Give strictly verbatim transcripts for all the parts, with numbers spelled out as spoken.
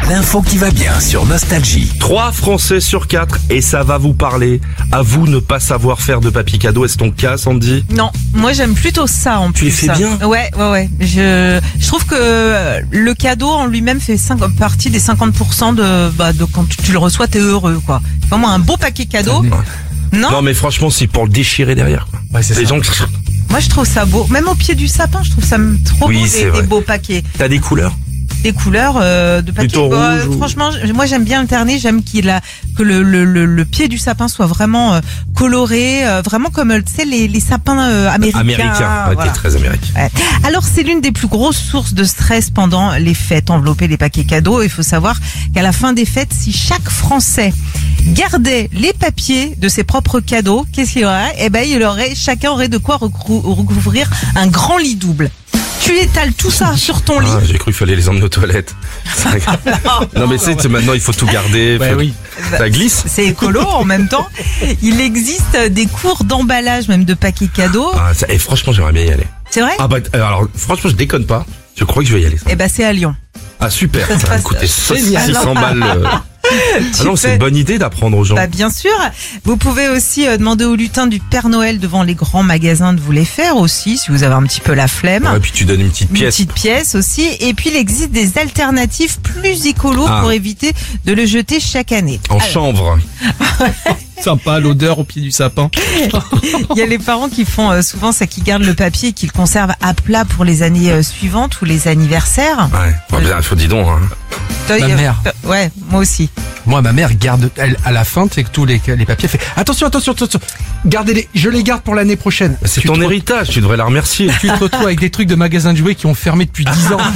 L'info qui va bien sur Nostalgie. Trois Français sur quatre, et ça va vous parler. À vous ne pas savoir faire de papier cadeau. Est-ce ton cas, Sandy? Non, moi j'aime plutôt ça en plus. Tu les fais ça. bien? Ouais, ouais, ouais. Je, je trouve que le cadeau en lui-même fait cinq, partie des cinquante pour cent de, bah, de quand tu, tu le reçois, t'es heureux, quoi. Vraiment un beau paquet cadeau. Non, Non, mais franchement, c'est pour le déchirer derrière. quoi. Ouais, c'est Les ça. gens, moi je trouve ça beau. Même au pied du sapin, je trouve ça trop Oui, beau, c'est des, vrai. des beaux paquets. t'as des couleurs? Des couleurs euh, de papier. Plutôt Bah, rouge ou- Franchement, j- moi j'aime bien alterner. J'aime qu'il a que le, le, le, le pied du sapin soit vraiment euh, coloré, euh, vraiment comme euh, tu sais les, les sapins euh, américains. Américain. Ouais, voilà. t'es très américain. Ouais. Alors c'est l'une des plus grosses sources de stress pendant les fêtes, envelopper les paquets cadeaux. Il faut savoir qu'à la fin des fêtes, si chaque Français gardait les papiers de ses propres cadeaux, qu'est-ce qu'il y aurait? Eh ben, il aurait, chacun aurait de quoi recou- recouvrir un grand lit double. Tu étales tout ça sur ton lit. Ah, j'ai cru qu'il fallait les emmener aux toilettes. Non, mais c'est maintenant il faut tout garder. Ouais, faut- oui. Ça glisse. C'est écolo en même temps. Il existe des cours d'emballage, même de paquets cadeaux. Ah, ça- et franchement, j'aimerais bien y aller. C'est vrai? Ah bah, euh, alors, franchement, je déconne pas. Je crois que je vais y aller. ça. Eh ben, c'est à Lyon. Ah, super. Ça se Ça va passe- coûter six Génial. cents balles. euh. Ah non, c'est une bonne idée d'apprendre aux gens. Bah, bien sûr. Vous pouvez aussi euh, demander au lutin du Père Noël devant les grands magasins de vous les faire aussi, si vous avez un petit peu la flemme. Ouais, puis tu donnes une petite Une pièce. petite pièce aussi. Et puis, il existe des alternatives plus écolo Ah. pour éviter de le jeter chaque année. En chanvre. Sympa, l'odeur au pied du sapin. Il y a les parents qui font euh, souvent ça, qui gardent le papier et qui le conservent à plat pour les années euh, suivantes ou les anniversaires. Ouais. Bon, bien, faut dis donc. Hein. Toi, Ma il y a- mère. Ouais, moi aussi. Moi, ma mère garde, elle, à la fin, tu sais que tous les, les papiers, elle fait attention, attention, attention, gardez-les, je les garde pour l'année prochaine. C'est Tu ton te re- héritage, tu devrais la remercier. Tu te retrouves avec des trucs de magasins de jouets qui ont fermé depuis dix ans.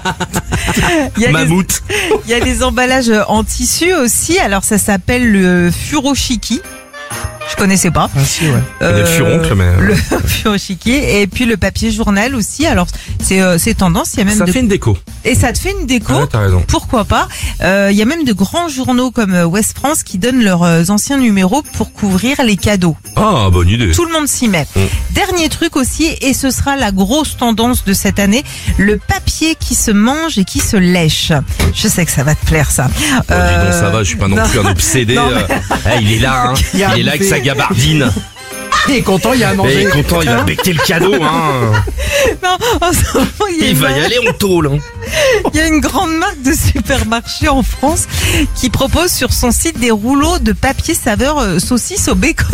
Il y a, les, Mammouth. il y a les emballages en tissu aussi. Alors ça s'appelle le furoshiki. Je connaissais pas. Ah, si, ouais. On est le furoncle, mais. euh, Le furoshiki et puis le papier journal aussi. Alors c'est euh, c'est tendance. Il y a même Ça de... fait une déco. et ça te fait une déco. Ouais, t'as raison. Pourquoi pas? Euh, Il y a même de grands journaux comme euh, Ouest France qui donnent leurs euh, anciens numéros pour couvrir les cadeaux. Ah, bonne idée. Tout le monde s'y met. Mm. Dernier truc aussi, et ce sera la grosse tendance de cette année, le papier qui se mange et qui se lèche. Je sais que ça va te plaire ça. Oh, dis donc, ça va, je suis pas non, non. plus un obsédé. Non, euh. Eh, il est là, hein. Il y a Il est un là avec bouffé. sa gabardine. Il est content, il y a à Et il manger. est content, il va becquer le cadeau, hein. Non, en ce moment, il y a Il une va y marque- aller, on tôle, hein. il y a une grande marque de supermarché en France qui propose sur son site des rouleaux de papier saveur euh, saucisse au bacon.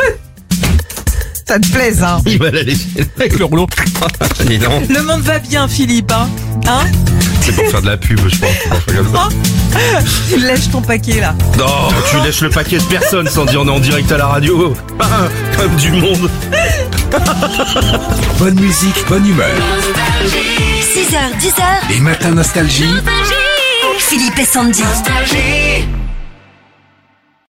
Ça te plaît, ça? Il va la laisser. Avec le rouleau. Dis donc. Le monde va bien, Philippe, hein? Hein? C'est pour faire de la pub, je pense. On va faire comme ça. Oh, tu lèches ton paquet, là. Non, tu lèches le paquet de personnes sans dire on est en direct à la radio. Comme du monde. Bonne musique, bonne humeur. six heures, dix heures, Les matins Nostalgie. Philippe et Sandy.